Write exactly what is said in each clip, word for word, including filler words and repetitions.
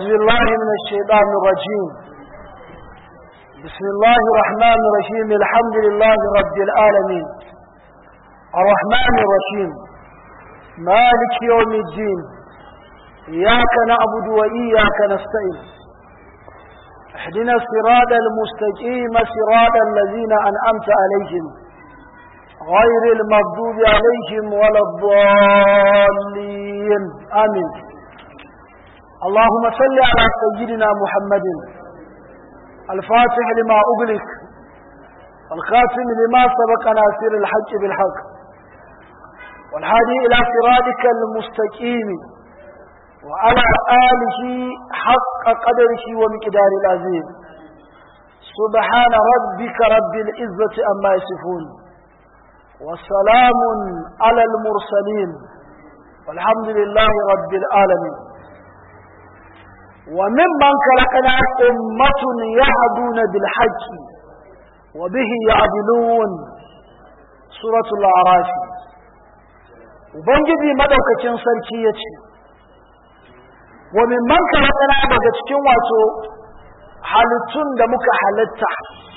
بالله من الشيطان الرجيم. بسم الله الرحمن الرحيم. الحمد لله رب العالمين الرحمن الرحيم مالك يوم الدين. إياك نعبد وإياك نستعين. اهدنا الصراط المستقيم صراط الذين أنعمت عليهم غير المغضوب عليهم ولا الضالين. آمين. اللهم صل على سيدنا محمد الفاتح لما أغلق الخاتم لما سبق ناصر الحق بالحق والهادي إلى صراطك المستقيم وعلى آله حق قدره ومقدار العظيم. سبحان ربك رب العزة عما يصفون والسلام على المرسلين والحمد لله رب العالمين. وممن خلقنا أمة يهدون بالحق وبه يعدلون. سورة الأعراف. وبنجي مدوكacin sarki yace وممن خلقنا daga cikin wato halittun da muka halitta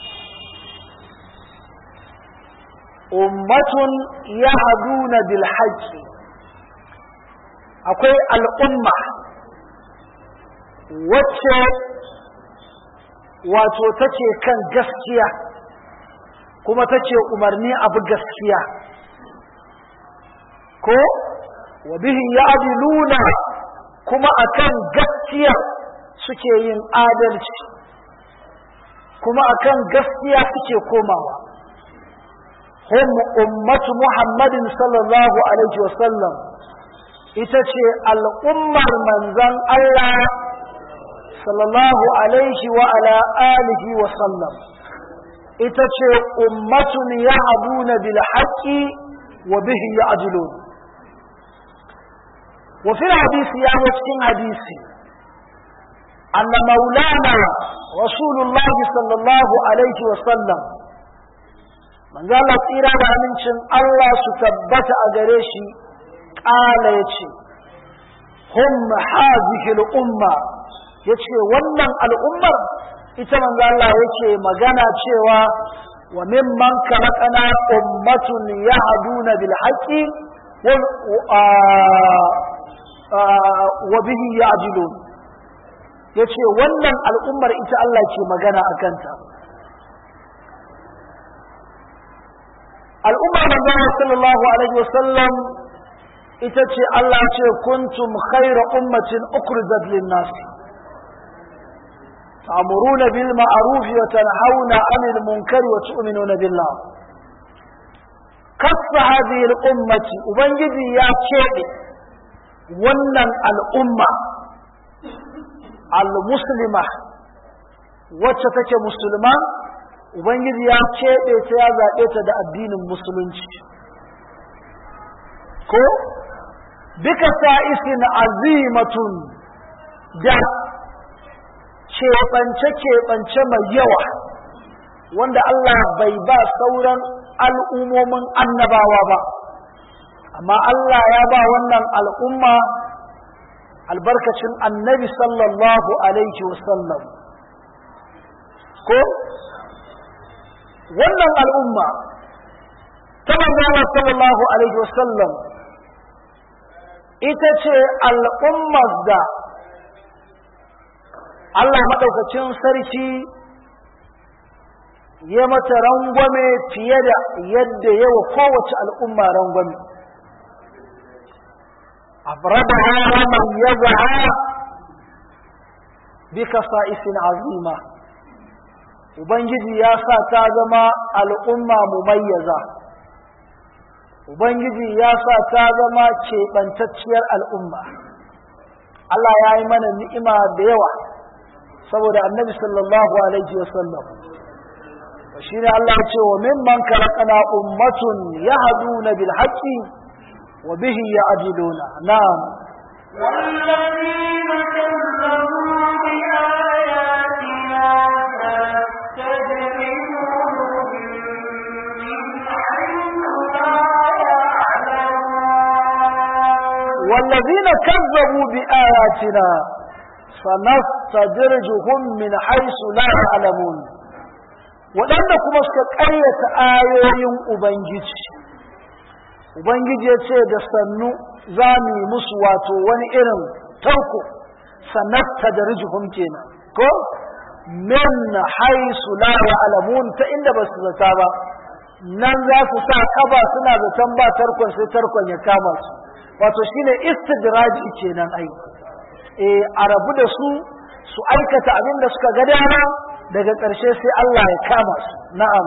ummatun yahduna bil haqqi, akwai al'umma wacce wato take kan gaskiya kuma take umarni abu gaskiya ko wa bihi ya'diluna, kuma akan gaskiya suke yin adalci kuma akan gaskiya suke komawa. hum ummatu muhammadin sallallahu alaihi wasallam, ita ce al'ummar manzon Allah sallallahu alaihi wa ala alihi wa sallam, ita ce ummatun yahduna bil haqqi wa bihi ya'dilun. wa fil hadisi, ya zo cikin hadisi, anna maulana rasulullah sallallahu alaihi wa sallam, manzo Allah tsira da amincin Allah su tabbata a gare shi, ƙala yace hum hadhihi al umma, yace wannan al'ummar ita manzo Allah yake magana cewa wa mimman khalaqana ummatun yahduna bil haqqi wa bihi ya'dilun. yace wannan al'ummar ita Allah ke magana akan ta. al'ummar manzo sallallahu alaihi wasallam ita ce Allah ce kuntum khayra ummatin ukhrijat lin nas تأمرون بالمعروف وتنهون عن المنكر وتؤمنون بالله. كف هذه الأمة وبنجدي يا شيء ونن الأمة المسلمة وتتك مسلمة وبنجدي يا شيء تيازا إيتا الدين المسلم كو بكسائس عظيمة جاء keɓance-keɓance mai yawa wanda Allah bai ba sauran al'ummomin annabawa ba, amma Allah ya ba wannan al'umma albarkacin annabi sallallahu alaihi wasallam. ko wannan al'umma ta manzana sallallahu alaihi wasallam ita ce al'ummar da Allah maɗaukacin sarki ya mata rangwame fiye da yadda yawa kowace al'umma rangwame. Abradaha wa mayyazaha bi kasa'isin azima. Ubangiji ya sa ta zama al'umma mumayyaza. Ubangiji ya sa ta zama keɓantacciyar al'umma. Allah ya yi mana ni'ima da yawa saboda annabi sallallahu alaihi wasallam. shi ne Allah ya ce wa mimman khalaqana ummatun yahduna bil haqqi wa bihi ya'diluna. na'am. والذين كذبوا بآياتنا سنستدرجهم من حيث لا يعلمون. والذين كذبوا بآياتنا sanastadrijuhum min haythu la ya'lamun waɗanda kuma suka ƙaryata ayoyin ubangiji ubangiji ya ce da sannu za mu yi musu wato wani irin tarko sanastadrijuhum kenan ko min haythu la ya'lamun ta inda ba su zata ba nan za su sa kaba suna zaton ba tarkon sai tarkon ya kama su wato shine istidraji kenan ai eh a rabu da su su aikata abin da suka ga dama daga ƙarshe sai Allah ya kama su na'am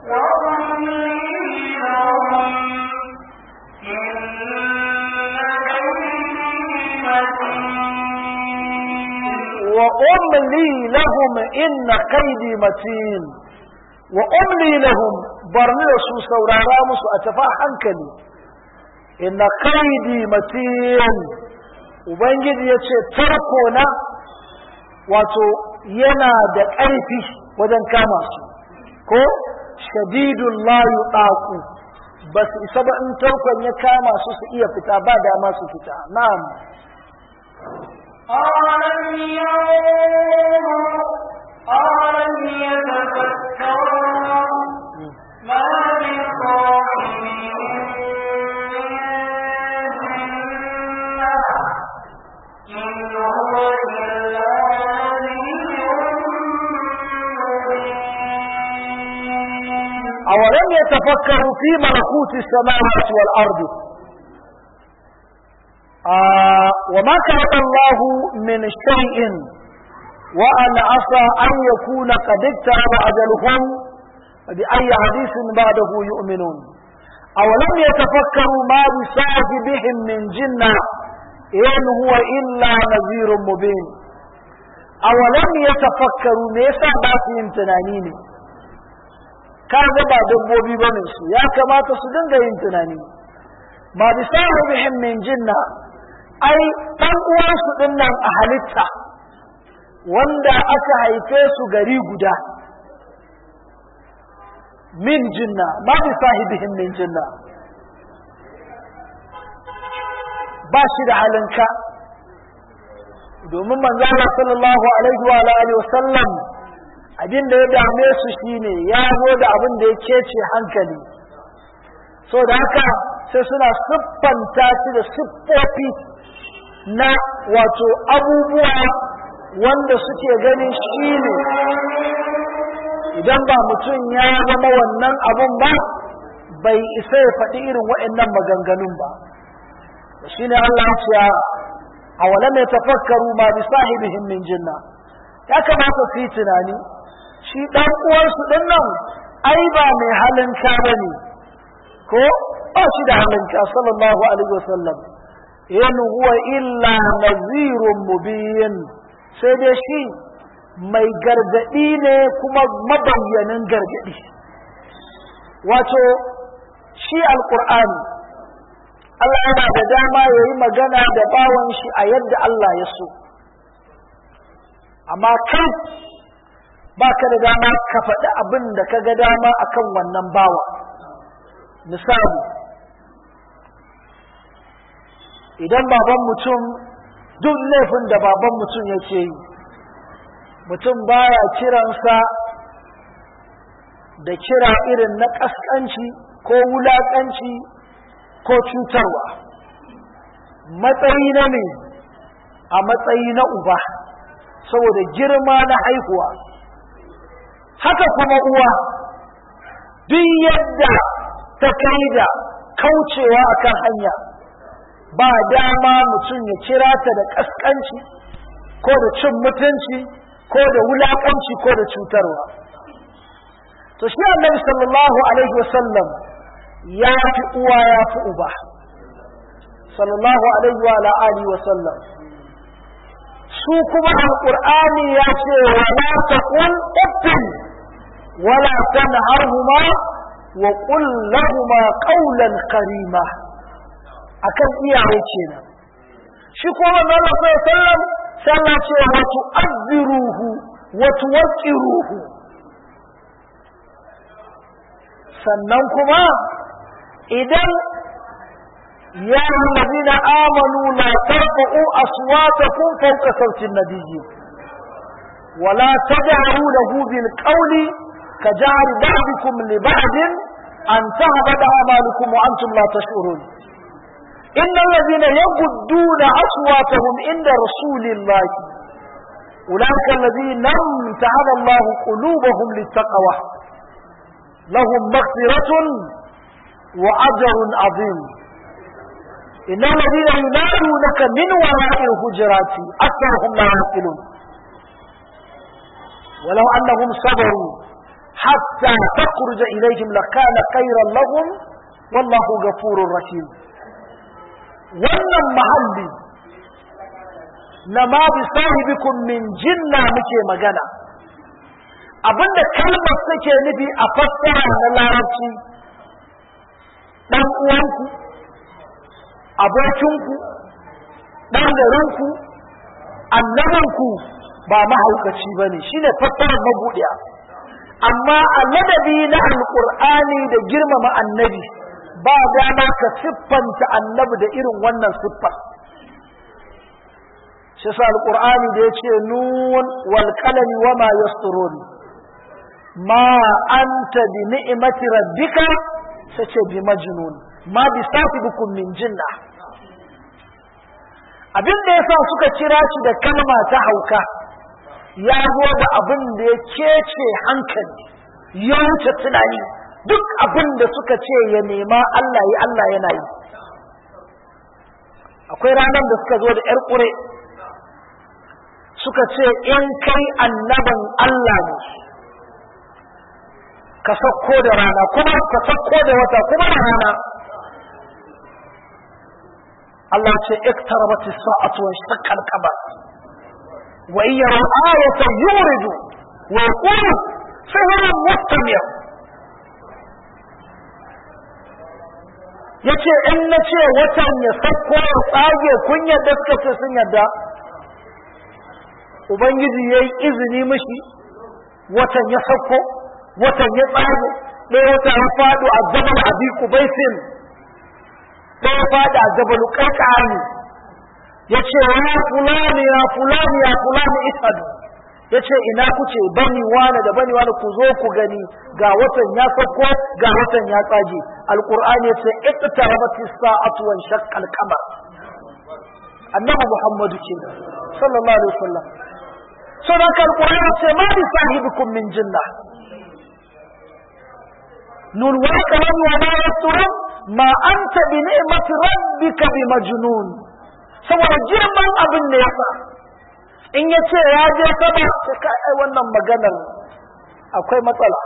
wa umli lahum inna kaydi matin wa umli lahum barni da su saurara musu a tafa hankali inna kaydi matin ubangiji yace tarko na wato yana da ƙarfi wajen kama su ko shadidul la yuqaqu bas isa ba in tarkon ya kama su su iya fita ba dama su fita na'am أَوَلَمْ يَنظُرُوا أَوَلَمْ يَتَفَكَّرُوا مَا بِصَاحِبِهِم مِّن جِنَّةٍ إِنْ هُوَ إِلَّا نَذِيرٌ مُّبِينٌ أولم يتفكروا في ملكوت السماوات والأرض آه وما كان الله من شيء وأن عسى أن يكون قد اقترب أجلهم بأي حديث بعده يؤمنون أولم يتفكروا ما بصاحبهم من جنة إن هو إلا نذير مبين أولم يتفكروا ليس باسهم تنانين كان ba dabbobi bane su ya kamata su dinga yin tunani ma bi sahibihim min jinna ai dan uwansu din nan a halitta wanda aka haife su gari guda min jinna ma bi sahibihim min jinna ba shi da halinka domin manzo Allah sallallahu alaihi wa alihi wa sallam abin da ya dame su shine ya zo da abin da ya kece hankali so da haka sai suna siffanta shi da siffofi na wato abubuwa wanda suke ganin shine idan ba mutum ya zama wannan abun ba bai isa ya faɗi irin waɗannan maganganun ba shine Allah ya ce awalam yatafakkaru ma bi sahibihim min jinna ya kamata su yi tunani shi dan uwansu din nan ai ba mai halin ka bane ko ba shi da halin ka sallallahu alaihi wasallam in huwa illa nazirun mubin sai dai shi mai gargadi ne kuma mabayyanin gargadi wato shi alqur'ani Allah yana da dama yayi magana da bawan shi a yadda Allah ya so amma kai baka da dama ka faɗi abin da ka ga dama akan wannan bawa misali idan baban mutum duk laifin da baban mutum yake yi mutum baya kiransa da kira irin na ƙasƙanci ko wulaƙanci ko cutarwa matsayi na ne a matsayi na uba saboda girma na haihuwa haka kuma uwa duk yadda ta kai da kaucewa akan hanya ba dama mutum ya kira ta da kaskanci ko da cin mutunci ko da wulakanci ko da cutarwa to shi Annabi sallallahu alaihi wasallam ya fi uwa ya fi uba sallallahu alaihi wa alihi wasallam su kuma alqur'ani ya ce wa la taqul uffin wala tanharhuma wa qul lahumu qawlan karima akan iyaye kenan shi kuma manzo Allah sallallahu alaihi wasallam sai Allah ce wa tu'azziruhu wa tuwaqqiruhu sannan kuma idan يا أيها الذين آمنوا لا ترفعوا أصواتكم فوق صوت النبي ولا تجهروا له بالقول كجهر بعضكم لبعض أن تهبط أعمالكم وأنتم لا تشعرون إن الذين يغضون أصواتهم عند رسول الله أولئك الذين امتحن الله قلوبهم للتقوى لهم مغفرة وأجر عظيم إن الذين ينادونك من وراء الحجرات أكثرهم لا يعقلون ولو أنهم صبروا حتى تخرج إليهم لكان خيرا لهم والله غفور رحيم. wannan mahalli na ma bi sahibikum min jinna muke magana abinda kalmar take nufi a fassara na larabci dan uwanku abokinku dan garinku annabinku ba mahaukaci bane shine fassarar mabudiya amma a ladabi na alqur'ani da girmama annabi ba dama ka siffanta annabi da irin wannan siffar shi sa alqur'ani da yace nun wal qalami wama yasturun ma anta bi ni'mati rabbika sace bi majnun ma bi sahibikum min jinna abin da yasa suka kira shi da kalma ta hauka ya zo da abin da ya kece hankali ya wuce tunani duk abin da suka ce ya nema Allah yi Allah yana yi akwai ranar da suka zo da ƴar ƙure suka ce in kai annaban Allah ne ka sauko da rana kuma ka sauko da wata kuma da rana Allah ce iktarabat as-sa'atu wa shaqqa al-qamar wa in yaraw ayatan yuridu wa yaqulu sihrun mustamir yace in nace watan ya sauko ya tsage kun yadda suka ce sun yadda ubangiji yayi izini mishi watan ya sauko watan ya tsage ɗaya wata ya faɗo a jabal abi kubaisin ɗaya faɗo a jabal ƙarƙani ya ce ya fulani ya fulani ya fulani ishadu ya ce ina kuce bani wane da bani wane ku zo ku gani ga watan ya sauko ga watan ya tsage alƙur'ani ya ce iqtarabati sa'atu wa shaqqa al-qamar annabi muhammadu ce sallallahu alaihi wasallam saboda alƙur'ani ce ma bi sahibikum min jinna nun wa kalam wa ma yasturun ma anta bi ni'mati rabbika bi majnun saboda girman abin da yasa in yace ya je sama sai ka ai wannan maganar akwai matsala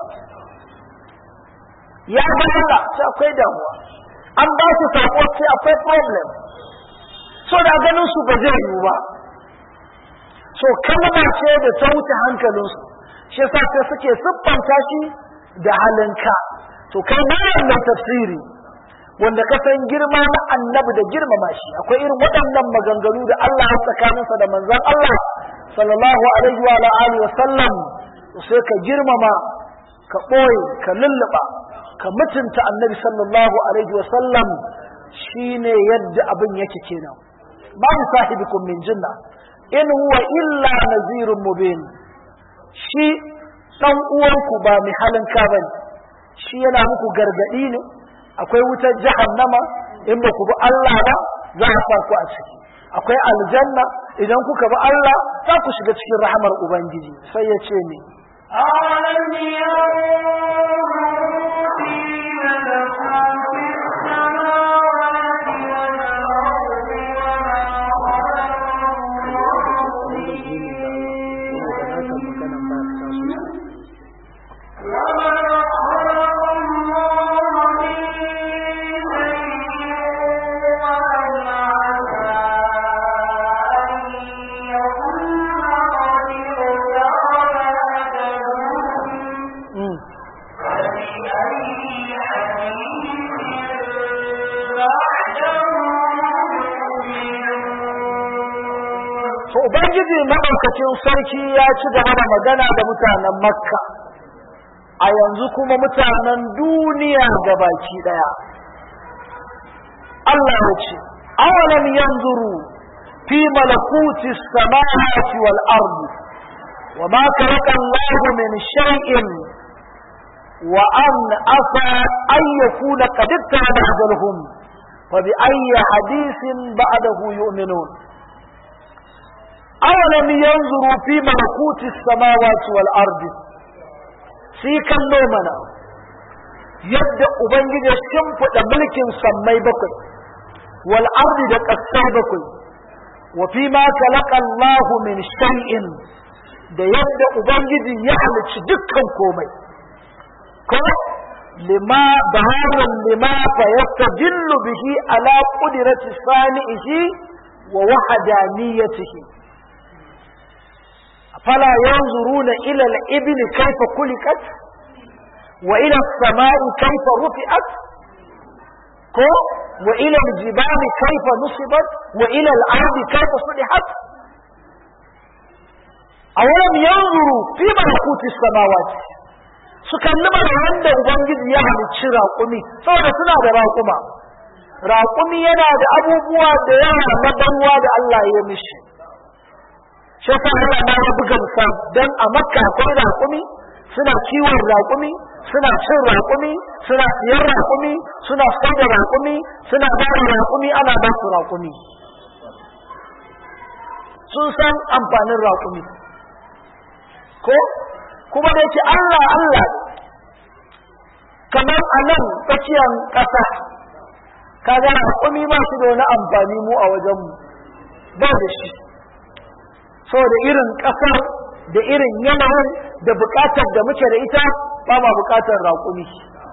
ya ga Allah sai akwai damuwa an ba su sako sai akwai problem so da ganin su ba zai yiwu ba so kalma ce da ta wuce hankalinsu shi yasa sai suke siffanta shi da halinka to kai bayan da tafsiri wanda ka san girma na annabi da girmama shi akwai irin waɗannan maganganu da Allah ya tsakaninsa da manzon Allah sallallahu alaihi wa alihi wa sallam sai ka girmama ka boye ka lulluba ka mutunta annabi sallallahu alaihi wa sallam shine yadda abin yake kenan babu sahibikum min jinna in huwa illa nazirun mubin shi dan uwanku ba mai halin ka bane shi yana muku gargadi ne akwai wutar jahannama in ba ku bi Allah ba za a sa ku a ciki akwai aljanna idan kuka bi Allah za ku shiga cikin rahamar ubangiji sai ya ce ni Ubangiji maɗaukacin sarki ya ci gaba da magana da mutanen Makka, a yanzu kuma mutanen duniya gabaki ɗaya. Allah ya ce awalam yanzuru fi malakuti samawati wal ardi wa ma khalaqa Allahu min shay'in wa an asa an yakuna qad ittaba ajaluhum fa bi ayyi hadithin ba'dahu yu'minun awalam yanzuru fi malakuti samawati wal ardi sai kallo mana yadda ubangiji ya shimfiɗa mulkin sammai bakwai wal ardi da ƙasai bakwai wa fi ma khalaqa Allah min shay'in da yadda ubangiji ya halicci dukkan komai ko lima baharun lima fa yastadillu bihi ala qudrati sani'ihi wa wahdaniyatihi afala yanzuruna ila al-ibli kayfa khuliqat وإلى السماء كيف رفعت كو وإلى الجبال كيف نصبت وإلى الأرض كيف صلحت أولم ينظروا في ملكوت السماوات سكنما عند ubangiji ya halicci raƙumi saboda suna da raƙuma raƙumi yana da abubuwa da yawa na banwa da Allah ya mishi shi yasa Allah ya buga misal dan a Makka akwai raƙumi suna kiwon raƙumi suna cin raƙumi suna siyan raƙumi suna sai da raƙumi suna ba da raƙumi ana ba su raƙumi sun san amfanin raƙumi ko kuma da yake Allah Allah kamar a nan tsakiyar ƙasa kaga raƙumi ba shi da wani amfani mu a wajenmu ba da shi saboda irin ƙasar da irin yanayin da buƙatar da muke da ita ba ma buƙatar raƙumi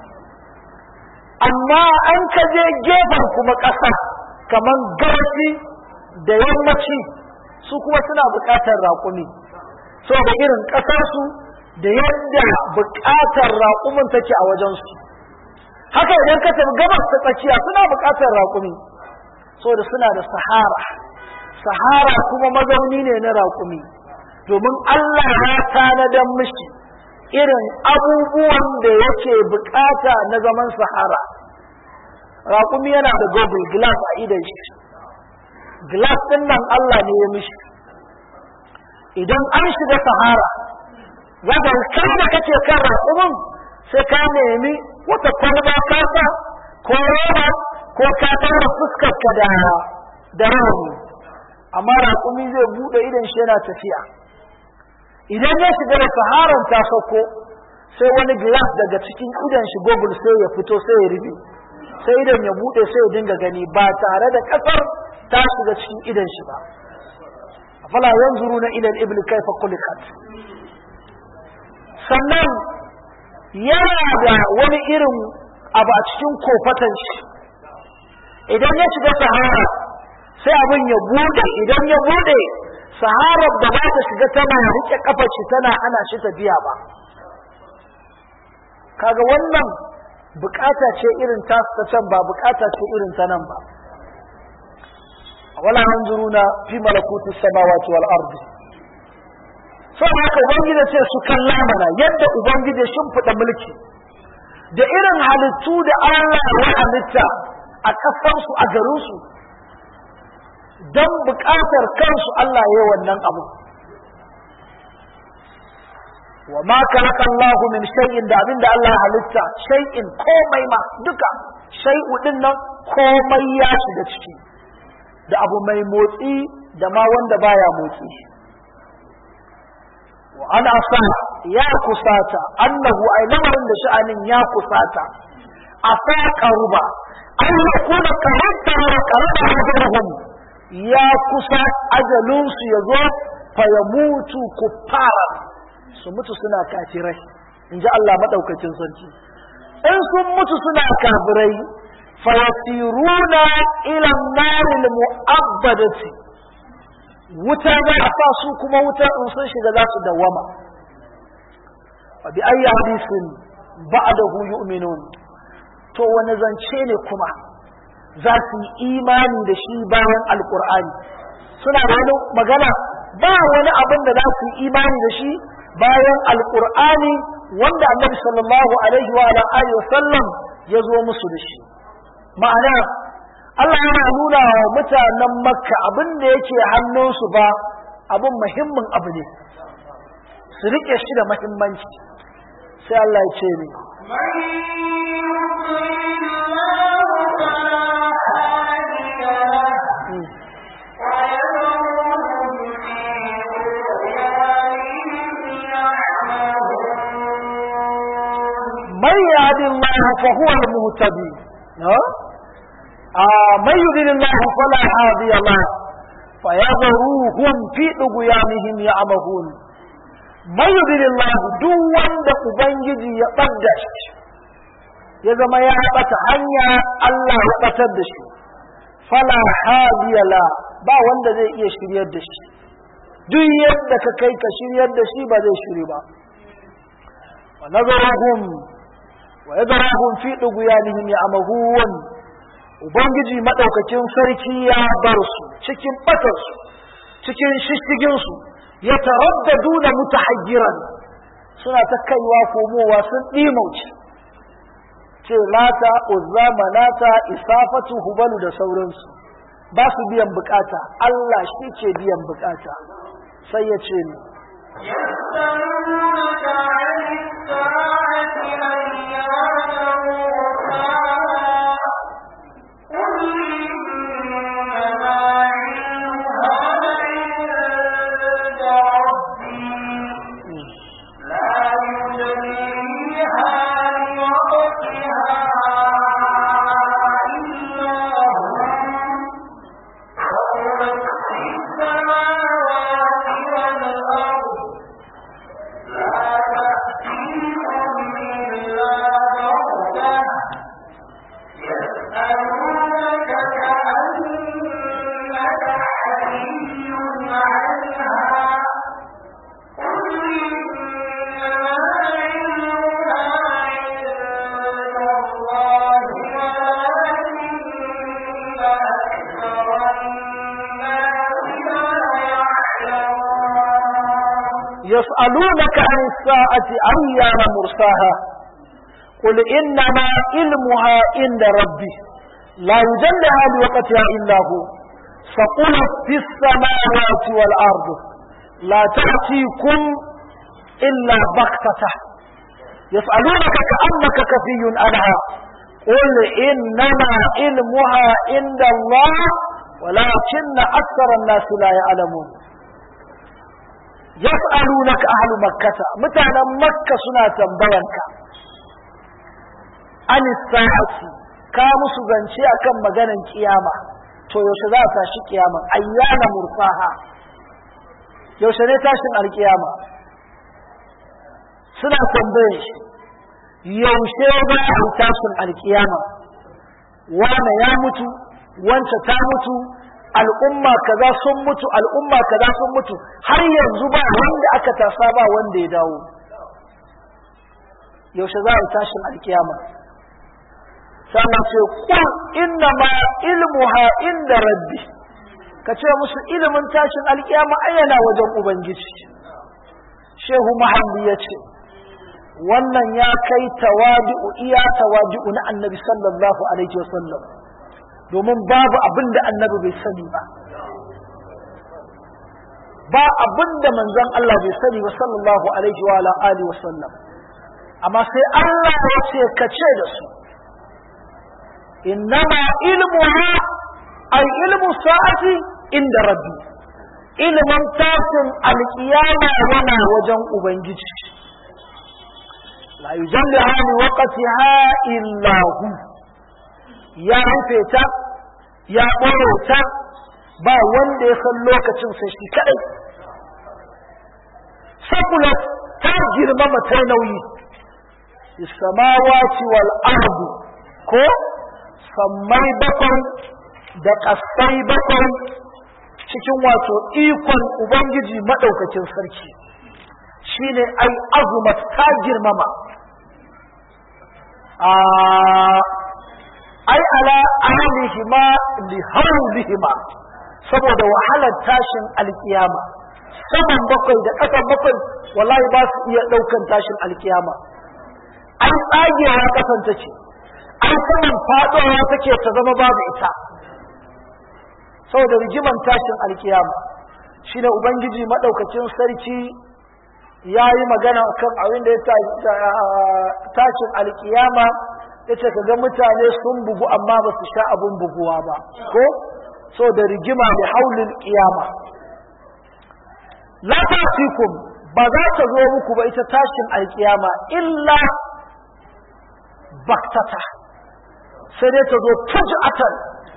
amma an ka je gefen kuma ƙasa kamar gabashi da yammaci su kuma suna buƙatar raƙumi saboda irin ƙasarsu da yadda buƙatar raƙumin take a wajensu haka idan ka tafi gabas ta tsakiya suna buƙatar raƙumi saboda suna da sahara sahara kuma mazauni ne na raƙumi domin Allah ya tanadan mishi irin abubuwan da yake bukata na zaman sahara raƙumi yana da goggle glass a idan shi glass din nan Allah ne ya mishi idan an shiga sahara za ka kai da kake kan raƙumin sai ka nemi wata kwalba kasa ko roba ko ka tara fuskar ka da da rauni amma raƙumi zai bude idan shi yana tafiya idan ya shiga da saharan ta sauko sai wani glass daga cikin idan shi goggle sai ya fito sai ya rufe sai idan ya bude sai ya dinga gani ba tare da kasar ta shiga cikin idan shi ba afala yanzuruna ila al-ibl kayfa khuliqat sannan yana da wani irin abu a cikin kofatan shi idan ya shiga sahara sai abin ya bude idan ya bude saharar da ba ta shiga tana rike kafar shi tana ana shi tafiya ba kaga wannan bukata ce irin ta ta can ba bukata ce irin ta nan ba wala yanzuruna fi malakuti samawati wal ardi sai haka ubangiji ce su kalla mana yadda ubangiji shimfida mulki da irin halittu da Allah ya halitta a kasar su a garin su don buƙatar kansu Allah ya yi wannan abu wa ma khalaqa Allahu min shay'in da abinda Allah halitta shay'in komai ma duka shay'u din nan komai ya shiga ciki da abu mai motsi da ma wanda baya motsi wa ana sa ya kusata annahu ay lamarin da sha'anin ya kusata asa qaruba an yakuna kamata qaraba hadaruhum ya kusa ajalinsu ya zo fa ya mutu kuffara su mutu suna kafirai in ji Allah maɗaukacin sarki in sun mutu suna kafirai fa yasiruna ila naril mu'abbadati wuta za a sa su kuma wuta in sun shiga za su dawama fa bi ayyi hadisin ba'dahu yu'minun to wani zance ne kuma za su yi imani da shi bayan alkur'ani suna da wani magana ba wani abin da za su yi imani da shi bayan alkur'ani wanda annabi sallallahu alaihi wa alihi wa sallam ya zo musu da shi ma'ana Allah yana nuna wa mutanen Makka abin da yake hannunsu ba abin muhimmin abu ne su rike shi da muhimmanci sai Allah ya ce ne من يهد الله فهو المهتدي من يضلل الله فلا هادي له فيذروهم في طغيانهم يعمهون من يضلل الله duk wanda ubangiji ya ɓadda shi ya zama ya ɓata hanya Allah ya ɓatar da shi fala hadiya la ba wanda zai iya shiryar da shi duk yadda ka kai ka shiryar da shi ba zai shiri ba wa nazaruhum wa yadrahum fi dughyanihim ya'mahun ubangiji madaukakin sarki ya bar su cikin batar su cikin shishigin su ya taraddaduna mutahayyiran suna ta kaiwa komowa sun dimauci ce lata uzza manata isafatu hubalu da sauransu ba su biyan bukata Allah shi ke biyan bukata sai ya ce ni يسألونك عن الساعة أيان مرساها قل إنما علمها عند ربي لا يجريها لوقتها إلا هو ثقلت في السماوات والأرض لا تأتيكم إلا بغتة يسألونك كأنك حري عنها قل إنما علمها عند الله ولكن أكثر الناس لا يعلمون يسألونك عن الساعة أيان مرساها قل إنما علمها عند ربي لا يجلها لوقتها إلا هو ثقلت في السماوات والأرض لا تأتيكم إلا بغتة يسألونك كأنك كفي عنها قل إنما علمها عند الله ولكن أكثر الناس لا يعلمون yas'alunaka ahlu makkata mutanen makka suna tambayanka an sa'ati ka musu zance akan maganan kiyama to yaushe za ta shi kiyama ayyana mursaha yaushe ne tashin alkiyama suna tambaye shi yaushe za a tashin alkiyama wane ya mutu wance ta mutu al'umma kaza sun mutu al'umma kaza sun mutu har yanzu ba wanda aka tasa ba wanda ya dawo yaushe za a tashin alkiyama sannan ce qul inna ma ilmuha inda rabbi ka ce musu ilimin tashin alkiyama ayyana wajen ubangiji shehu mahalli ya ce wannan ya kai tawadi'u iya tawadi'u na annabi sallallahu alaihi wasallam domin babu abin da annabi bai sani ba ba abin da manzon Allah bai sani ba sallallahu alaihi wa ala alihi wa sallam amma sai Allah ya ce ka ce da su innama ilmuha ay ilmu sa'ati inda rabbi ilmin tashin alkiyama yana wajen ubangiji la yujalliha li waqtiha illa hu ya rufe ta ya ɓoye ta ba wanda ya san lokacin sai shi kadai sakulat ta girmama ta nauyi samawati wal ardu ko sammai bakwai da ƙasai bakwai cikin wato ikon ubangiji madaukakin sarki shine ai azumat ta girmama a ai ala ahlihima li hawlihima saboda wahalar tashin alkiyama saman bakwai da ƙasan bakwai wallahi ba su iya ɗaukan tashin alkiyama ai tsagewa ƙasan ta ce ai saman faɗowa take ta zama babu ita saboda rigiman tashin alkiyama. Shine ubangiji madaukakin sarki yayi magana kan abin da ya tashin alkiyama, yace kaga mutane sun bugu amma ba su sha abun buguwa ba, ko so da rigima da haulul qiyama. La ta'tikum, ba za ta zo muku ba ita tashin alkiyama illa baktata, sai dai ta zo fuj'atan,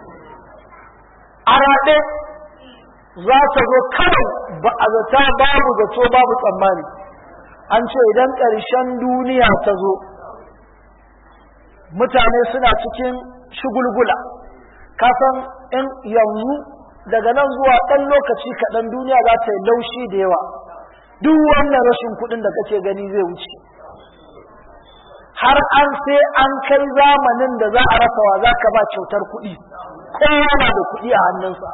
arabe za ta zo kawai ba a zata, babu zato babu tsammani. An ce idan ƙarshen duniya ta zo mutane suna cikin shugulgula, kasan in yanzu daga nan zuwa ɗan lokaci kaɗan duniya za ta yi laushi da yawa, duk wannan rashin kuɗin da kake gani zai wuce, har an sai an kai zamanin da za a rasa wa za ka ba kyautar kuɗi, kowa na da kuɗi a hannunsa.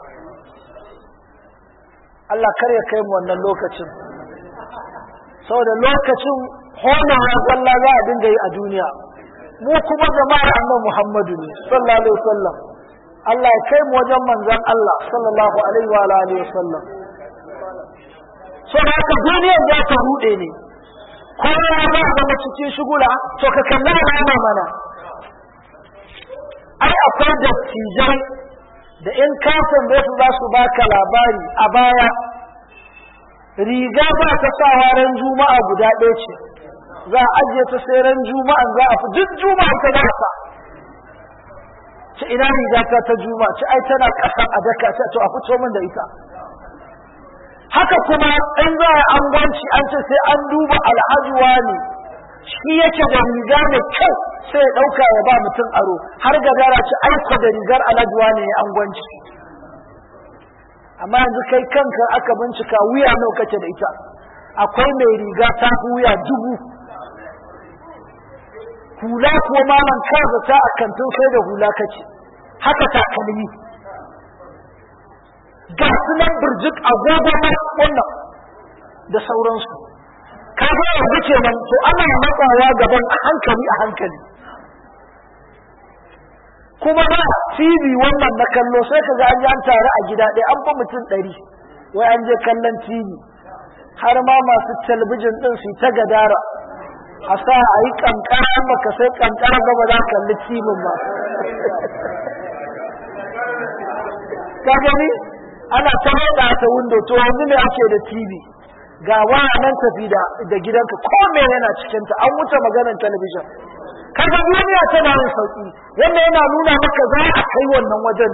Allah kar ya kai mu wannan lokacin, saboda lokacin honawa zalla za a dinga yi a duniya. Mu kuma jama'ar annabi Muhammadu ne sallallahu alaihi wasallam. Allah ya kai mu wajen manzon Allah sallallahu alaihi wa alihi wasallam. So haka duniyar za ta rude ne, kowa ya zama cikin shugula, to ka kalla alama mana. Ai akwai dattijai da in ka tambaye su za su baka labari a baya, riga ba ta sawa ran juma'a guda ɗaya ce, za a ajiye ta sai ran juma'a za a fi duk juma'a ta za sa ce ina riga ta ta juma'a ce ai tana ƙasa a daka ce to a fito min da ita. Haka kuma in za a angwanci an ce sai an duba alhajuwa ne shi yake da riga mai kyau sai ya ɗauka ya ba mutum aro, har gadara ce aiko da rigar alhajuwa ne ya angwanci. Amma yanzu kai kanka aka bincika wuya nawa kake da ita, akwai mai riga ta wuya dubu, hula kuwa malam kaza ta a kantin sai da hula kace, haka takalmi ga su nan burjik agogo na wannan da sauransu. Ka ga yanzu kenan to ana matsawa gaban a hankali a hankali. Kuma ba T V wannan na kallo sai ka ga an an tare a gida ɗaya an fa mutum ɗari wai an je kallon T V, har ma masu talabijin ɗin su ta gadara a sa a yi kankara, maka sai kankara gaba za kalli T V ba. Ka gani ana ta haɗa ta windo, to yanzu ne ake da T V ga waya nan tafi da da gidanka ko me yana cikin ta, an wuce maganar talabijin. Kaga duniya tana yin sauki, wannan yana nuna maka za a kai wannan wajen,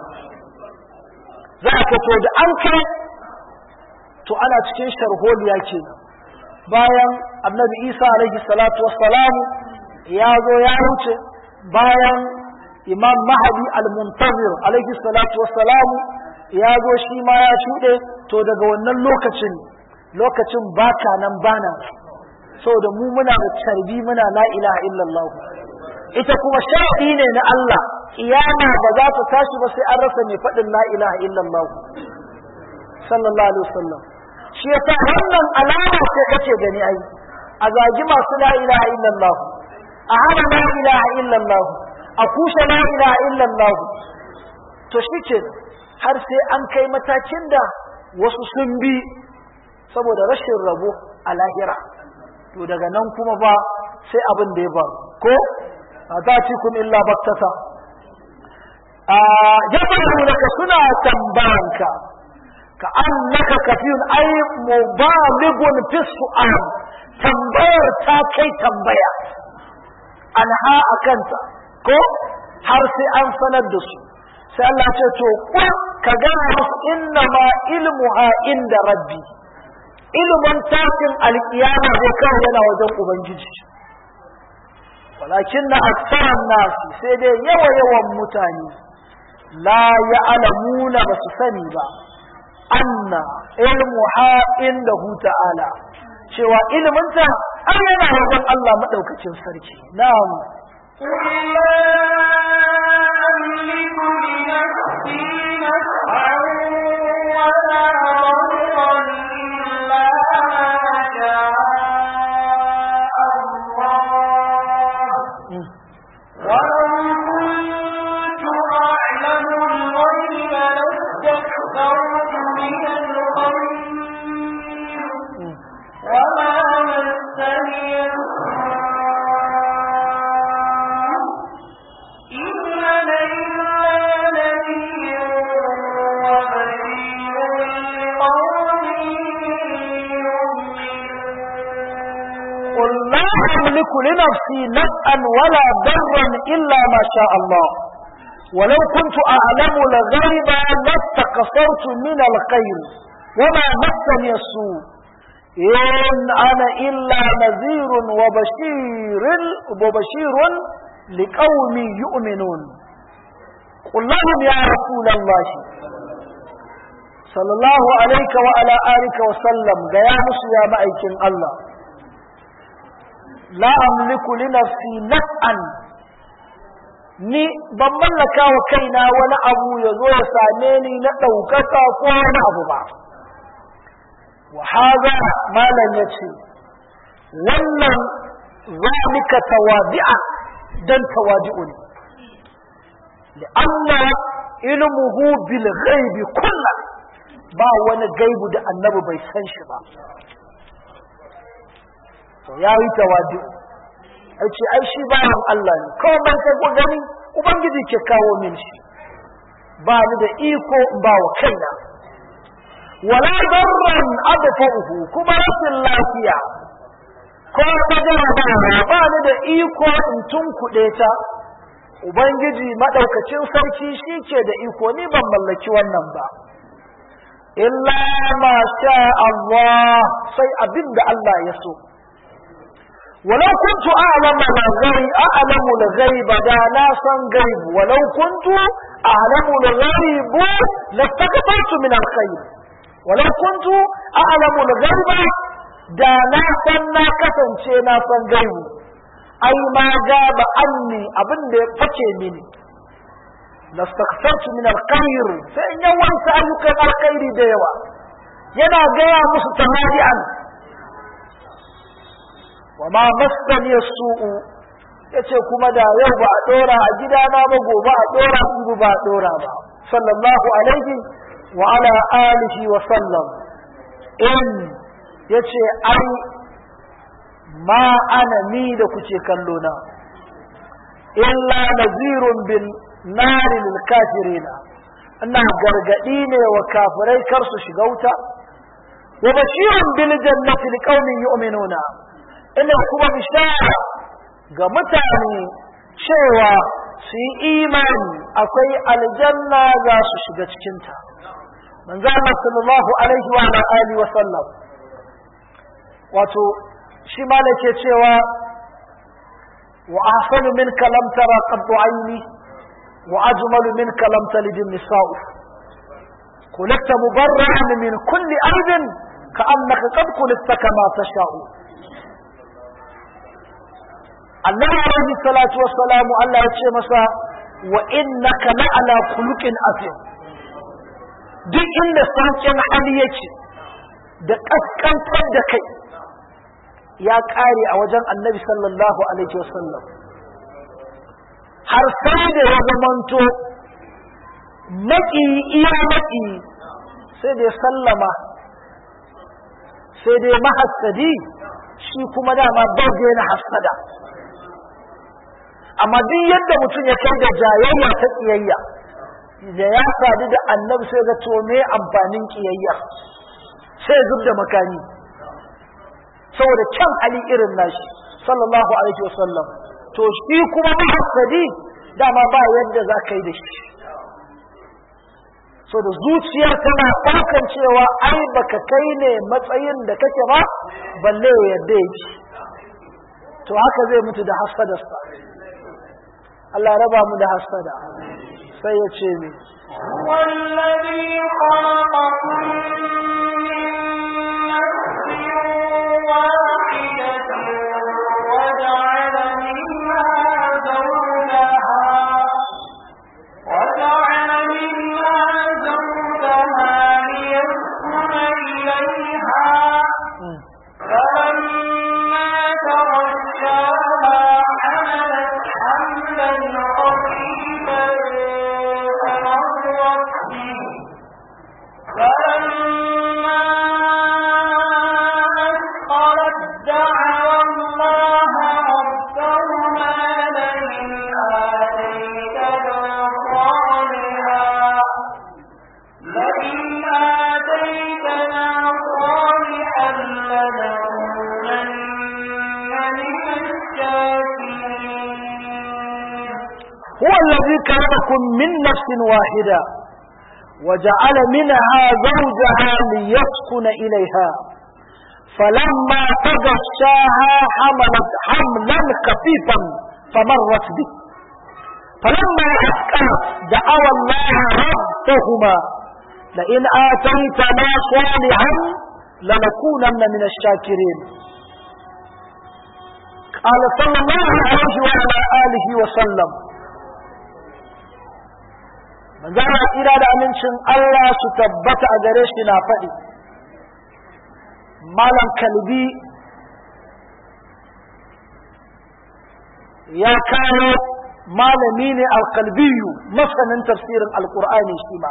za a fito da an kai to ana cikin sharholiya kenan. Bayan annabi Isa alaihi salatu wassalam ya zo ya wuce, bayan imam Mahdi al-Muntazir alaihi salatu wassalam ya zo shi ma ya shuɗe, to daga wannan lokacin lokacin baka nan bana, saboda mu muna da tarbi muna la ilaha illallah. Ita kuma sharadi ne na Allah, kiyama ba za ta tashi ba sai an rasa mai faɗin la ilaha illallah sallallahu alaihi wasallam. Shi yasa wannan alama ce kace gani ai, a zagi masu la ilaha illallah, a hana la ilaha illallah, a kushe la ilaha illallah, to shi ce har sai an kai matakin da wasu sun bi saboda rashin rabo a lahira. To daga nan kuma ba sai abin da ya ba ko atatikum illa baktata. a yasalunaka suna tambayanka ka annaka kafiyun ay mubalighun fi su'al, tambayar ta kai tambaya anha akanta ko har sai an sanar da su. Sai Allah ce to ka gana musu inna ma ilmuha inda rabbi, ilimin tashin alkiyama zai kawo yana wajen ubangiji. Walakin na aksaran nasi, sai dai yawa yawan mutane la ya'lamuna ba su sani ba anna ilmuha indahu ta'ala, cewa iliminta an yana wajen Allah madaukakin sarki. Na'am. أملك لنفسي نفعا ولا ضرا إلا ما شاء الله ولو كنت أعلم الغيب لاستكثرت من الخير وما مسني السوء إن أنا إلا نذير وبشير وبشير لقوم يؤمنون قل لهم يا رسول الله صلى الله عليك وعلى آلك وسلم يا مسلم يا مأيكين الله لا أملك لنفسي نفعا ni ban mallaka wa kaina wani abu ya zo ya same ni na ɗaukaka ko wani abu ba wa haza malam ya ce wannan zalika tawadi'a dan tawadi'u ne li'anna ilmuhu bil ghaibi kullu ba wani gaibu da annabi bai san shi ba to yayi tawadi'u ce ai shi bayan Allah ne kawai ban sai ko gani ubangiji ke kawo min shi ba ni da iko ba wa kaina wala darran adfa'uhu kuma rashin lafiya ko kaga ba ni da iko in tunkuɗe ta ubangiji madaukakin sarki shi ke da iko ni ban mallaki wannan ba illa ma sha Allah sai abinda Allah ya so ولو كنت أعلم الغيب أعلم الغيب دا لا سن غيب ولو كنت أعلم الغيب لاستكثرت من الخير ولو كنت أعلم الغيب دا لا سن كسنچe na san غيب أي ما جاب عني أبن da fice mini لاستكثرت من الخير sai yawan sa ayyukan alkhairi da yawa yana gaya musu tamadi'an wama masani su'u yace kuma da yau ba a dora a gidana ba gobe a dora ibu ba a dora ba sallallahu alaihi wa ala alihi wa sallam in yace ai ma ana ni da kuke kallo na illa nazirun bin nari lil kafirina ina gargadi ne wa kafirai kar su shiga wuta wa bashirun bil jannati liqaumin yu'minuna ina kuma bishara ga mutane cewa su yi imani akwai aljanna za su shiga cikinta manzo Allah sallallahu alaihi wa alihi wa sallam wato shi ma ne ke cewa wa ahsanu minka lam tara qaddu ayni wa ajmalu minka lam talid an-nisa'u kulakta mubarra'an min kulli aibin ka'annaka qad kulta kama tasha'u Allah alaihi salatu wassalamu Allah ya ce masa wa innaka la'ala khuluqin azim duk inda sauƙin hali yake da kaskantar da kai ya kare a wajen annabi sallallahu alaihi wasallam har sai da ya zamanto maki iya maki sai da ya sallama sai da ya mahassadi shi kuma dama bai na hassada amma duk yadda mutum ya kai da jayayya ta kiyayya da ya sadu da annabi sai ga to me amfanin kiyayya sai zub da makani saboda kyan hali irin nashi sallallahu alaihi wasallam to shi kuma muhassadi dama ba yadda za ka yi da shi so da zuciyar tana ɗaukan cewa ai baka kai ne matsayin da kake ba balle yadda yake to haka zai mutu da hasadarsa Allah raba mu da hasada sai ya ce mi wallazi khalaqakum min nafsin wahidatin wa ja'ala minha zawjaha wa ja'ala minha zawjaha liyaskuna ilayha falamma taghashaha هو الذي خلقكم من نفس واحدة وجعل منها زوجها ليسكن إليها فلما تغشاها حملت حملا خفيفا فمرت به فلما أسكنت دعوا الله ربهما لئن آتيتنا صالحا لنكونن من الشاكرين. قال صلى الله عليه وعلى آله وسلم من ذا إرادة أمنشن الله ستبت أدريش نافئ مالا كلبي يا كان مالا ميني القلبي مثلا تفسير القرآن شيما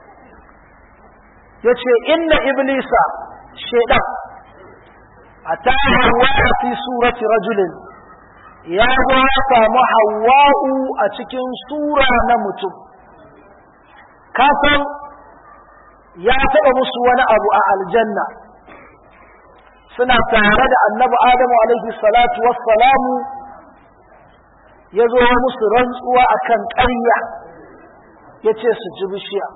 يتشي إن إبليس شيطان أتاه حواء في سورة رجل يا ذاك محواء أتكن سورة نمت كافر يا تبص وانا أبو الجنة سنة تعرض النبي آدم عليه الصلاة والسلام يزو مصرا وأكن قرية يتشي سجبشيا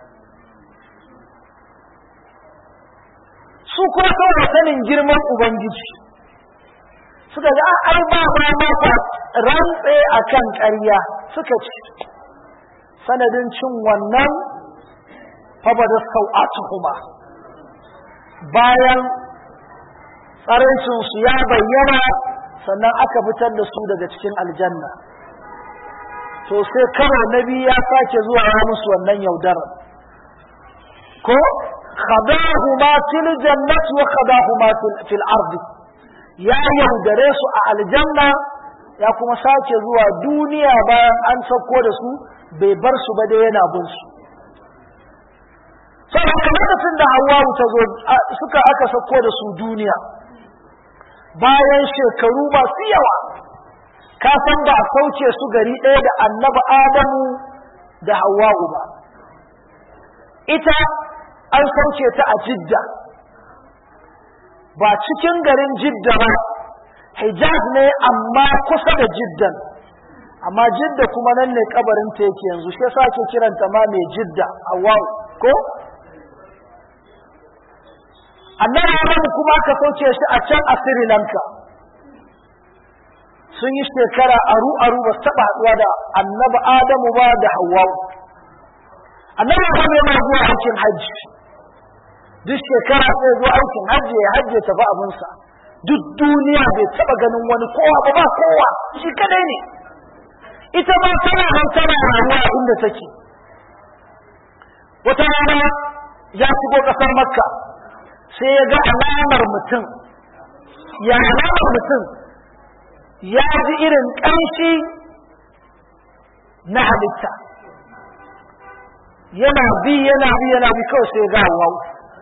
su kuma saboda sanin girman ubangiji suka ga ai ba ba ma fa rantse akan ƙarya suka ce sanadin cin wannan fabada sau'atuhuma bayan tsaraicin su ya bayyana sannan aka fitar da su daga cikin aljanna to sai karo nabi ya sake zuwa ya musu wannan yaudarar ko خداهما في الجنة وخداهما في الأرض يا يهدرس على الجنة يا كما ساكي زوا دنيا بان أن سكو دسو بيبرسو بدينا بنسو sai lokacin da Hawwa ta zo suka aka sako da su duniya bayan shekaru masu yawa ka san ba sauke su gari ɗaya da Annabi Adamu da Hawwa ba ita an sauke ta a Jidda ba cikin garin Jidda ba Hijaz ne amma kusa da Jiddan amma Jidda kuma nan ne kabarin ta yake yanzu shi yasa ake kiranta ma mai Jidda Hawwa ko annabi Adam kuma aka sauke shi a can a Sri Lanka sun yi shekara aru aru ba su taba haɗuwa da annabi Adamu ba da Hawwa annabi Adam yana zuwa aikin hajji duk shekara sai zuwa aikin hajji ya hajji ya tafi abinsa duk duniya bai taba ganin wani kowa ba ba kowa shi kadai ne ita ba tana nan tana rayuwa inda take wata rana ya shigo kasar Makka sai ya ga alamar mutum ya alamar mutum ya ji irin ƙanshi na halitta yana bi yana bi yana bi kawai sai ga Hawwa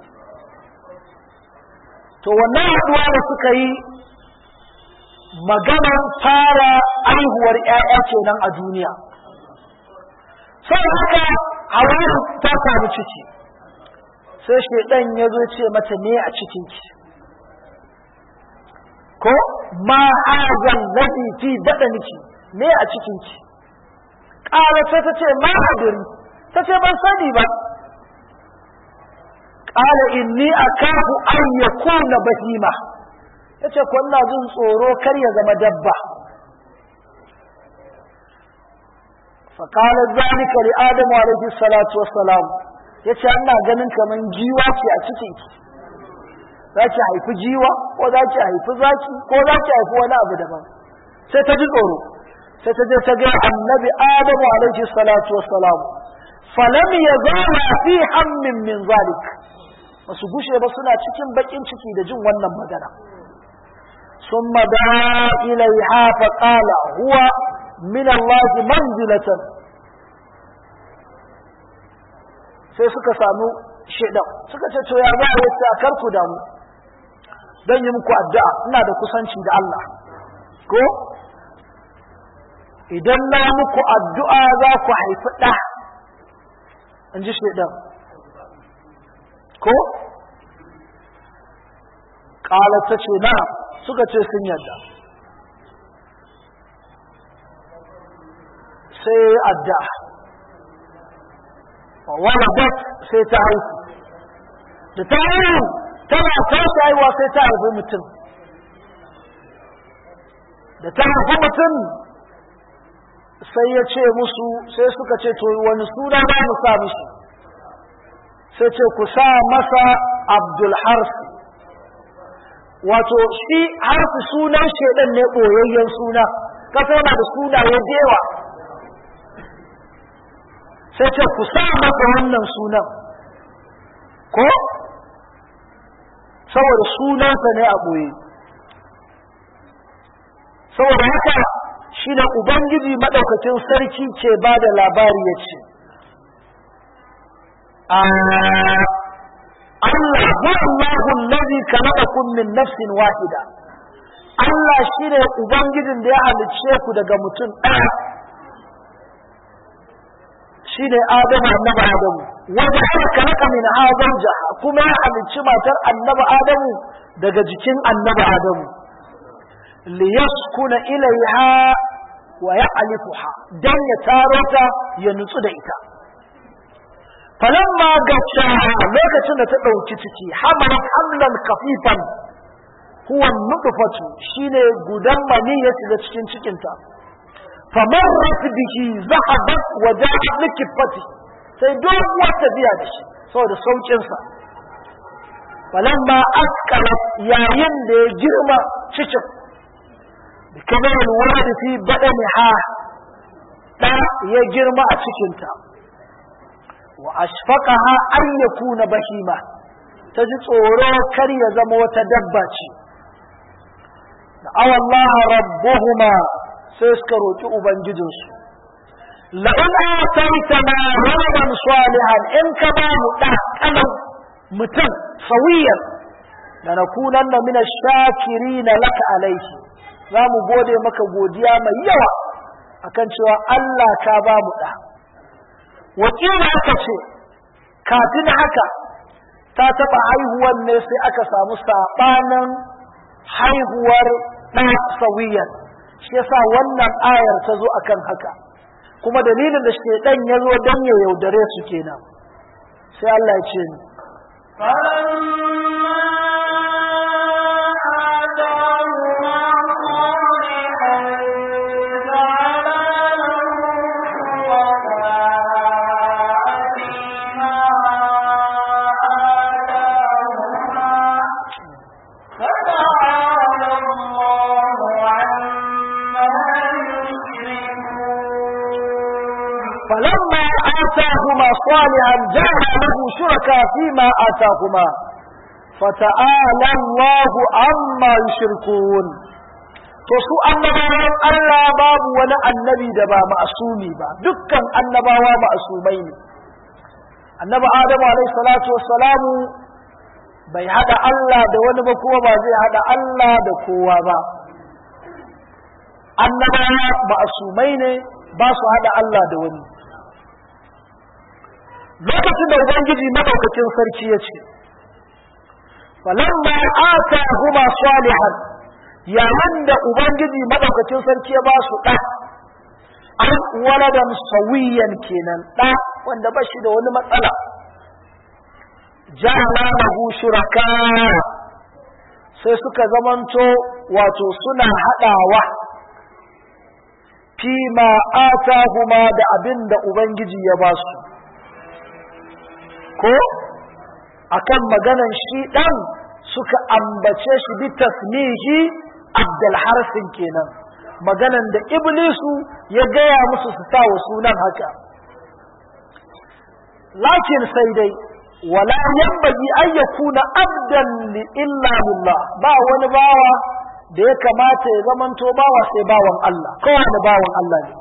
to wannan haɗuwa da suka yi maganar fara aihuwar ƴaƴa kenan a duniya sai haka Hawwa ta samu ciki sai shedan ya zo ce mata ne a cikin ki ko ma hazan ladhi fi badaniki ne a cikin ki ƙara sai ta ce ma hadiri ta ce ban sani ba qala inni akafu an yakuna bahima yace ko ina jin tsoro kar ya zama dabba fa qala zalika li adam alayhi salatu wassalam yace ina ganin kaman jiwa ce a cikin ki zaki haifi jiwa ko zaki haifi zaki ko zaki haifi wani abu daban sai ta ji tsoro sai ta je ta ga annabi adam alayhi salatu wassalam falam yazala fi hammin min zalik basu gushe ba suna cikin bakin ciki da jin wannan magana summa da ilaiha fa qala huwa min Allah manzilatan sai suka samu shedan suka ce to ya za a yi a karku da mu dan yi muku addu'a ina da kusanci da Allah ko idan na muku addu'a za ku haifi da in ji shedan ko ƙalar ta ce na suka ce sun yadda sai adda waladat sai ta haihu da ta haihu tana tashi haihuwa sai ta haifi mutum da ta haifi mutum sai ya ce musu sai suka ce to wani suna za mu sa mishi sai ce ku sa masa Abdul Harsi wato shi Harsi sunan shedan ne boyayyen suna kasa yana da sunaye da yawa sai ce ku sa masa wannan sunan ko saboda sunansa ne a boye saboda haka shi da Ubangiji maɗaukacin sarki ke ba da labari ya ce, Allah huwa Allahu allazi khalaqakum min nafsin wahida. Allah shi ne Ubangijin da ya halicce ku daga mutum ɗaya. Shi ne Adamu annabi Adamu. Wanda aka khalaqa min zawjaha kuma ya halicci matar annabi Adamu daga jikin annabi Adamu. liyaskuna ilaiha wa ya'lifuha dan ya tarota ya nutsu da ita falamma gasha lokacin da ta dauki ciki hamalat hamlan khafifan huwa nutfatu shine gudan mani ya shiga cikin cikinta famarrat bihi zahabat wa ja'at likifati sai doguwar tafiya da shi saboda saukin sa falamma askalat yayin da ya girma cikin kamar alwalad fi badaniha da ya girma a cikinta wa ashfaqaha an yakuna bahima ta ji tsoro kar ya zama wata dabba ce da Allah rabbuhuma sai suka roki ubangijinsu la in ataitana waladan salihan in ka ba mu da kanan mutum sawiyan da nakunanna min ash-shakirin laka alayhi za mu gode maka godiya mai yawa akan cewa Allah ka ba mu da wakila aka ce kafin haka ta taɓa haihuwar ne sai aka samu saɓanin haihuwar ɗan sawiyan shi yasa wannan ayar ta zo akan haka kuma dalilin da shaitan ya zo don ya yaudare su kenan sai Allah ya ce ni فلما آتاهما صالحا جعل له شركاء فيما آتاهما فتعالى الله عما يشركون to su annabawan Allah babu wani annabi da ba ma'asumi ba dukkan annabawa ma'asumai ne annabi Adamu alaihi salatu wassalamu bai hada Allah da wani ba kuma ba zai hada Allah da kowa ba annabawa ma'asumai ne ba su hada Allah da wani lokacin da ubangiji madaukakin sarki ya ce falamma atahuma salihan yayin da ubangiji madaukakin sarki ya ba su da an waladan sawiyan kenan da wanda ba shi da wani matsala ja'ala lahu shuraka sai suka zamanto wato suna hadawa fima atahuma da abin da ubangiji ya ba su ko akan maganan shi dan suka ambace shi bi tasmihi Abdul Harsin kenan maganan da Iblisu ya gaya musu su sa wa sunan haka lakin sai dai wala yanbaghi an yakuna abdan li illa billah ba wani bawa da ya kamata ya zamanto bawa sai bawan Allah kowane bawan Allah ne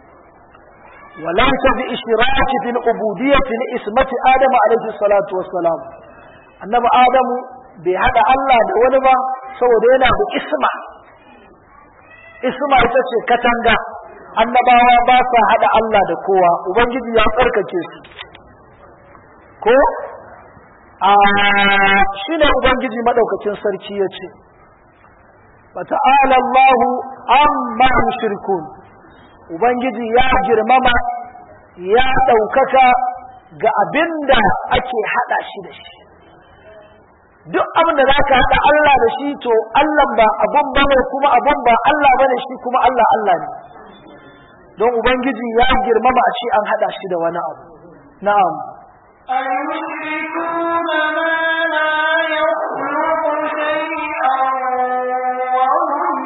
وليس بإشراك في العبودية لإسمة آدم عليه الصلاة والسلام النبي آدم بهذا الله دولما سودينا بإسمة إسمة يتشي كتنغا annabawa ba sa hada Allah da kowa ubangiji ya tsarkake su ko a shine ubangiji madaukakin sarki yace fa ta'ala Allahu amma yushrikun ubangiji ya girmama ya ɗaukaka ga abinda ake haɗa shi da shi. Duk abin da za ka haɗa Allah da shi to Allah ba abun ba ne kuma abun ba Allah ba ne shi kuma Allah Allah ne. Don ubangiji ya girmama a ce an haɗa shi da wani abu. Na'am. أيشركون ما لا يخلق شيئا وهم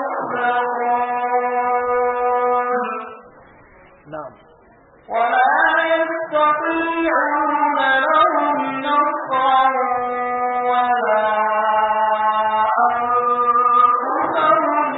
يخلقون. نعم. ولا يستطيعون لهم نصرا ولا أنفسهم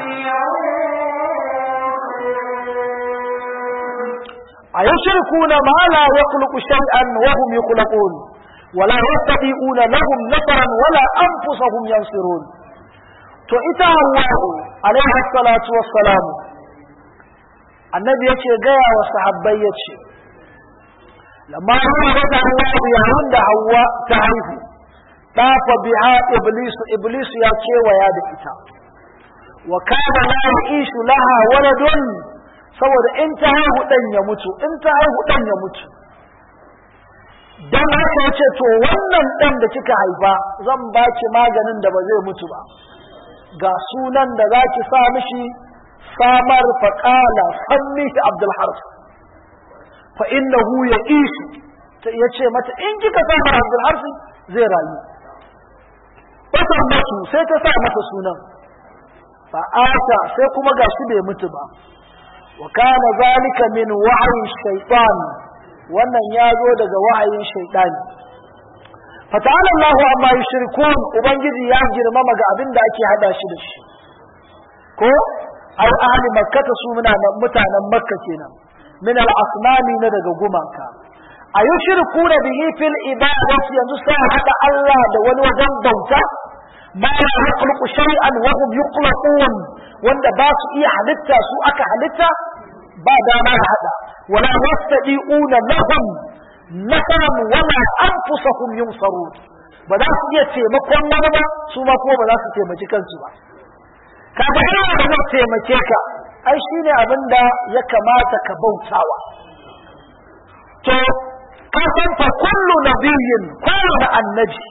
ينصرون. أيشركون ما لا يخلق شيئا وهم يخلقون ولا يستطيعون لهم نصرا ولا أنفسهم ينصرون. to ita Hawwa'u alaiha salatu wassalam annabi yace gaya wa sahabbai yace lamma wata Hawwa'u yayin da Hawwa ta haihu tafa biha iblis iblis ya kewaya da ita wa kana la yishu laha waladun saboda in ta haihu dan ya mutu in ta haihu dan ya mutu dan haka yace to wannan dan da kika haifa zan baki maganin da ba zai mutu ba ga sunan da zaki sa mishi samar faqala sammi Abdul Harf fa innahu yaishu yace mata in kika samar Abdul Harf zai rayu wata mutu sai ta sa masa sunan fa ata sai kuma gashi bai mutu ba wa kana zalika min wahyi shaytan wannan yazo daga wahayin shaytani fata'ala Allahu amma yushrikun ubangiji ya girmama ga abinda ake hada shi da shi ko ai ahli makkah su muna mutanen makka kenan min al-asnami na daga gumaka ayushrikuna bihi fil ibadati yanzu sai hada Allah da wani wajen bauta ma la yakhluqu shay'an wa hum yukhluqun wanda ba su iya halitta su aka halitta ba dama hada wala yastadi'una lahum nasaran wala anfusahum yunsarun ba za su iya taimakon wani ba su ma kuma ba za su taimaki kansu ba kaga ina da zai taimake ka ai shine abin da ya kamata ka bautawa to ka san fa kullu nabiyyin kullu annabi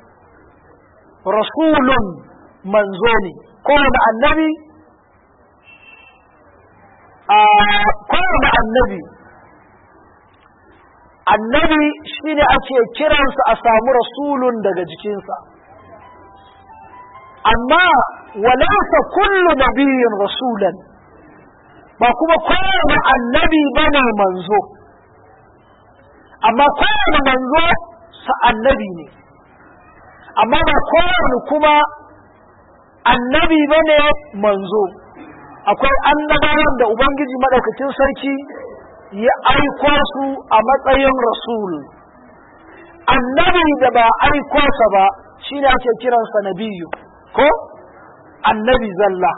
rasulun manzo ne kullu annabi a kullu annabi annabi shine ake kiransa a samu rasulun daga jikinsa amma walaysa kullu nabiyyin rasulan ba kuma kowane annabi bane manzo amma kowane manzo sa annabi ne amma ba kowane kuma annabi bane manzo akwai annabawan da ubangiji madaukakin sarki ya aiko su a matsayin rasul annabi da ba aiko sa ba shine ake kiransa nabiyyu ko annabi zalla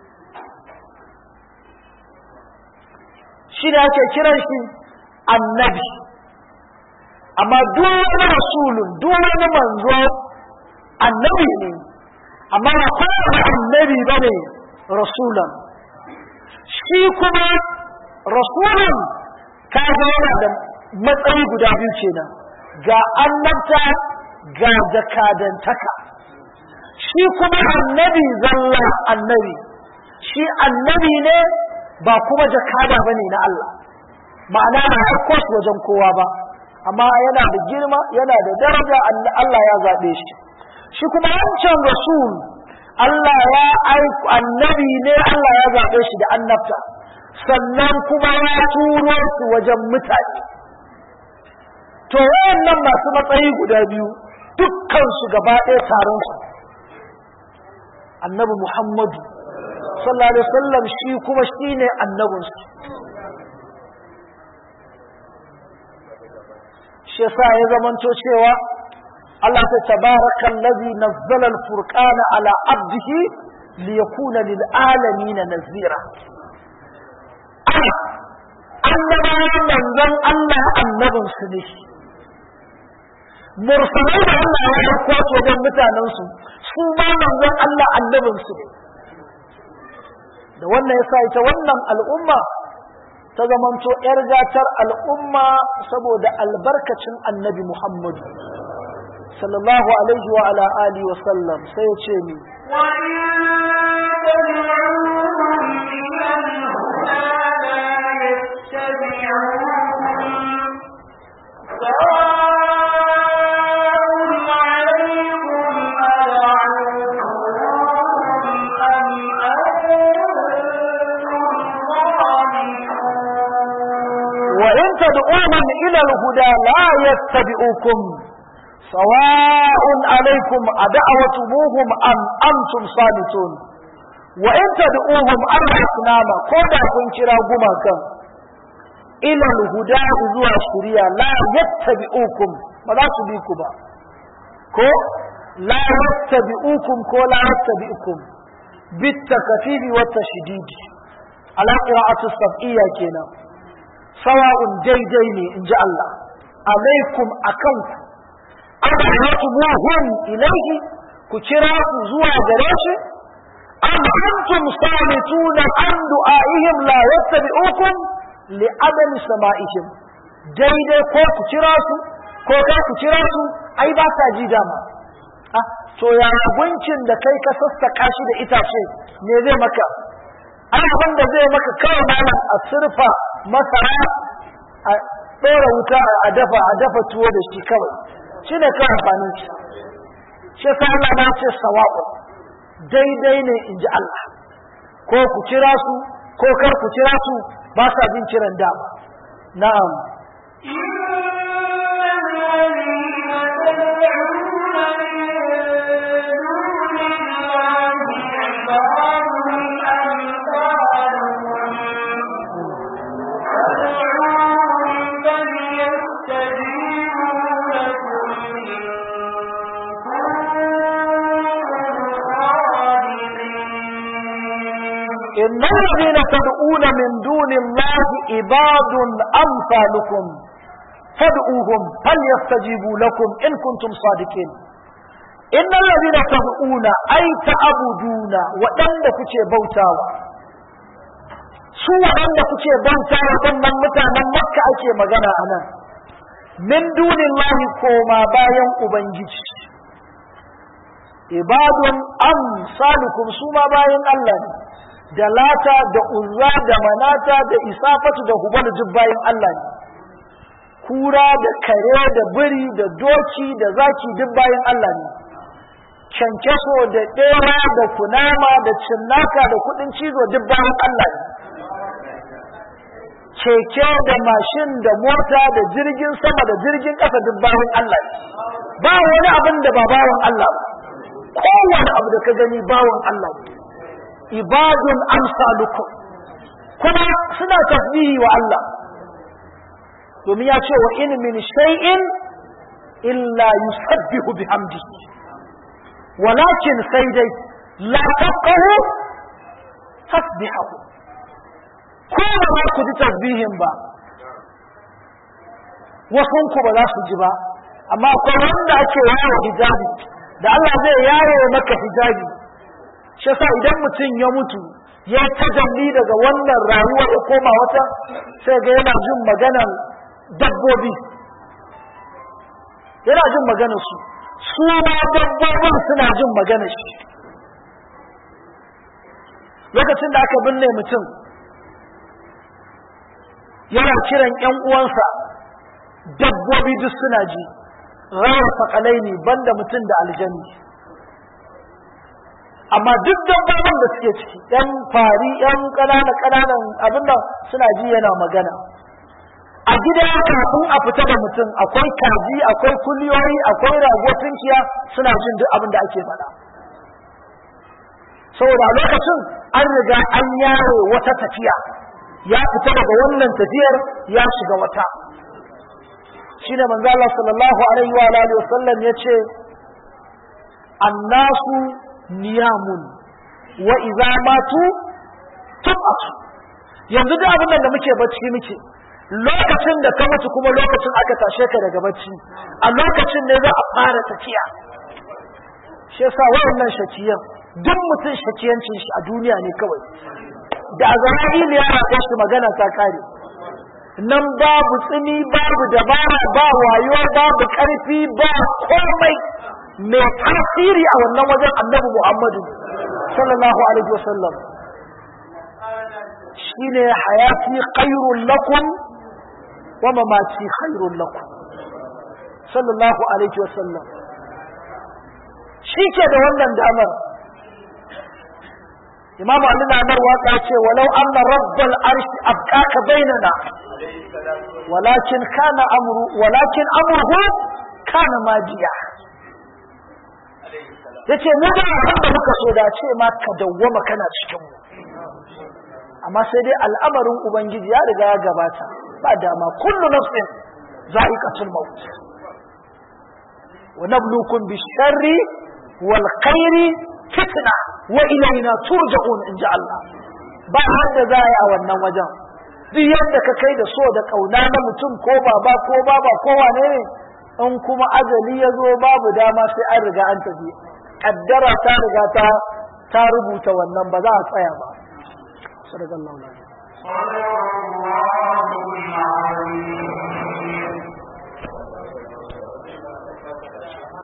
shine ake kiran shi annabi amma duk wani rasulun duk wani manzo annabi ne amma ba kowane annabi bane rasulan shi kuma rasulun ka ga yana da matsayi guda biyu kenan ga annabta ga jakadantaka shi kuma annabi zalla annabi shi annabi ne ba kuma jakada bane na Allah ma'ana ba aiko shi wajen kowa ba amma yana da girma yana da daraja Allah ya zabe shi shi kuma wancan rasul Allah ya aiko annabi ne Allah ya zabe shi da annabta sannan kuma ya turo su wajen mutane to wayannan masu matsayi guda biyu dukkan su gaba ɗaya taron su annabi Muhammadu sallallahu alaihi wasallam shi kuma shine annabin su shi yasa ya zamanto cewa Allah ta tabaraka allazi nazzala al-furqana ala abdihi liyakuna lil alamin nazira annabawan manzon Allah annabin su ne mursalai da Allah ya aiko su wajen mutanen su su ma manzon Allah annabin su ne da wannan yasa ita wannan al'umma ta zamanto ‘yar gatar al'umma saboda albarkacin annabi Muhammad sallallahu alaihi wa ala alihi wa sallam sai ya ce ni وإن تدعوهم إلى الهدى لا يتبعوكم سواء عليكم أدعوتموهم أم أنتم صامتون وإن تدعوهم الأصنام كودا كنكرا غماكا إلى الهدى زوا الشريعة لا يتبعوكم ماذا تبيكم كو لا يتبعوكم كو لا يتبعوكم بالتكفيف والتشديد على قراءة السبعية كنا سواء جيجيني إن جاء الله عليكم أكنكم أدعوتموهم إليه كتراف زوا جراش أم أنتم صامتون عن دعائهم لا يتبعوكم لعدم سمائهم جيدي كو كتراسو كو كا كتراسو أي باسا جيداما أه تو يا abincin da kai ka sassaka shi da itace me zai maka ai abin da zai maka kawai malam a surfa masara a ɗora wuta a dafa a dafa tuwo da shi kawai shi ne kawai amfanin shi shi sa Allah na ce sawa'u daidai ne in ji Allah ko ku kira su ko kar ku kira su ba sa jin kiran dama na'am إن الذين تدعون من دون الله عباد أمثالكم فادعوهم فليستجيبوا لكم إن كنتم صادقين إن الذين تدعون أي تعبدون وأن كتي بوتاوا سوى أن كتي بوتاوا ثم متانا مكة أكي مغانا أنا من دون الله كوما باين أبنجيش عباد أمثالكم سوما باين الله da lata da uzza da manata da isafatu da hubal jibbayin Allah ne kura da kare da biri da doki da zaki dubbayin Allah ne cankeso da ɗera da kunama da cinnaka da kudin cizo dubbayin Allah ne keke da mashin da mota da jirgin sama da jirgin ƙasa dubbayin Allah ne ba wani abin da ba bawon Allah ba kowane abu da ka gani bawon Allah ne ibadun amsalukum kuma suna tasbihi wa Allah domin ya ce wa in min shay'in illa yusabbihu bihamdihi walakin sai dai la tafqahu tasbihahu ko ba ku ji tasbihin ba wasun ku ba za su ji ba amma akwai wanda ake yawo hijabi da Allah zai yawo maka hijabi shi yasa idan mutum ya mutu ya tajalli daga wannan rayuwar ya koma wata sai ga yana jin maganar dabbobi yana jin maganar su su ma dabbobin suna jin maganar shi lokacin da aka binne mutum yana kiran ƴan uwansa dabbobi duk suna ji rawar sakalaini banda mutum da aljanni amma duk dabbobin da suke ciki yan fari yan ƙananan ƙananan abin da suna ji yana magana a gida kafin a fita da mutum akwai kaji akwai kuliyoyi akwai rago tunkiya suna jin duk abin da ake faɗa saboda a lokacin an riga an yawo wata tafiya ya fita daga wannan tafiyar ya shiga wata shine manzo Allah sallallahu alaihi wa alihi wasallam yace annasu niyamun wa idza matu tubatu yanzu da abin da muke bacci muke lokacin da ka mutu kuma lokacin aka tashe ka daga bacci a lokacin ne za a fara tafiya shi yasa wannan shakiyan duk mutum shakiyancin shi a duniya ne kawai da azrail ya raka shi magana ta kare nan babu tsini babu dabara ba wayo babu ƙarfi ba komai mai tasiri a wannan wajen annabi Muhammadu sallallahu alaihi wasallam shine hayati khairul lakum wa mamati khairul lakum sallallahu alaihi wasallam shi ke da wannan damar. imamu Ali na mar waka ce walau anna rabbal arshi abqaka bainana walakin kana amru walakin amruhu kana madiya yace mu da abin da muka so da ce ma ka dawwama kana cikin mu amma sai dai al'amarin ubangiji ya riga ya gabata ba dama kullu nafsin za'iqatul maut wa nabluukum bish-sharri wal khairi fitna wa ilayna turja'un inja Allah. Ba wanda za a wannan wajen duk yadda ka kai da so da kauna na mutum ko baba ko baba ko wane ne in kuma ajali ya zo babu dama sai an riga an tafi kaddara ta riga ta ta rubuta wannan ba za a tsaya ba. Sadaqallahu alaihi.